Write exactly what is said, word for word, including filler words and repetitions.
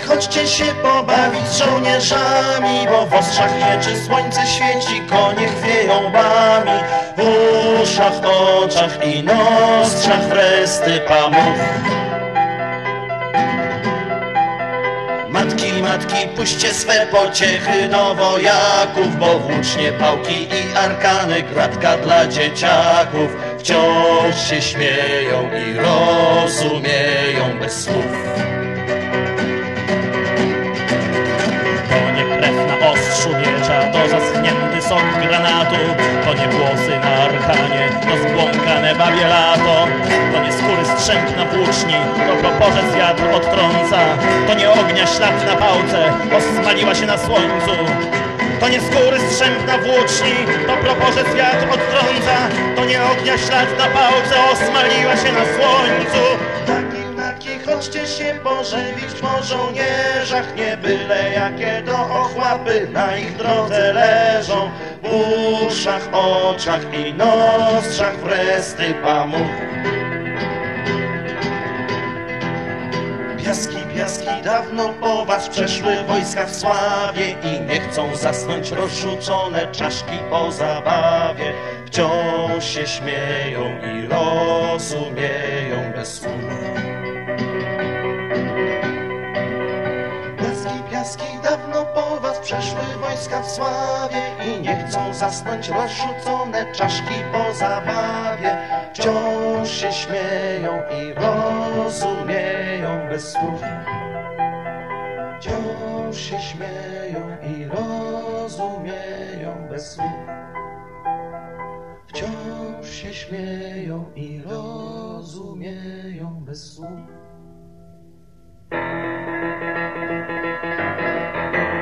chodźcie się pobawić z żołnierzami, bo w ostrzach mieczy słońce świeci, konie chwieją łbami. W uszach, oczach i nostrzach wresty pamuk. Matki, matki, puśćcie swe pociechy do wojaków, bo włócznie, pałki i arkany, gratka dla dzieciaków. Wciąż się śmieją i rozumieją bez słów. To nie krew na ostrzu miecza, to zaschnięty sok granatu. To nie włosy na arkanie, to zbłąkane babie lato. To nie skóry strzęp na włóczni, to proporzec wiatr odtrąca. To nie ognia ślad na pałce, osmaliła się na słońcu. To nie skóry strzęp na włóczni, to proporzec wiatr odtrąca. To nie ognia ślad na pałce, osmaliła się na słońcu. Taki, taki, chodźcie się pożywić po żołnierzach, nie byle jakie to ochłapy na ich drodze leżą. W uszach, oczach i nostrzach wresty pamuk. Piaski, piaski, dawno po was przeszły wojska w sławie i nie chcą zasnąć rozrzucone czaszki po zabawie. Wciąż się śmieją i rozumieją bez słów. Piaski, piaski, dawno po was przeszły wojska w sławie i nie chcą zasnąć rozrzucone czaszki po zabawie. Wciąż się śmieją i rozumieją bez słów. Wciąż się śmieją i rozumieją bez słów. Wciąż się śmieją i rozumieją bez słów.